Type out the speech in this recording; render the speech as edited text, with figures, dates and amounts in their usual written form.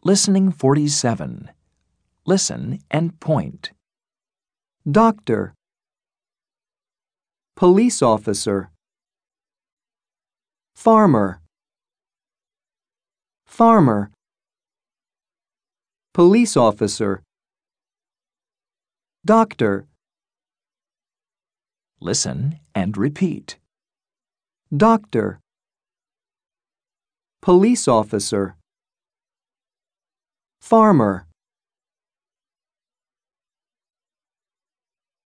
Listening 47. Listen and point. Doctor, police officer, farmer, farmer, police officer, doctor, Listen and repeat. doctor, police officer, farmer.